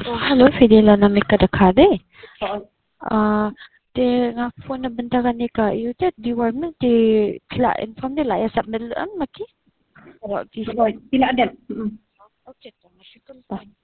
Oh, halo Fidela namika dekhade. Oo. Te nga phone na bentakan ni ka iyo te di warmen te kila inform de la ya sab meluan maki. Pero Pila adan. okay to masikon pa.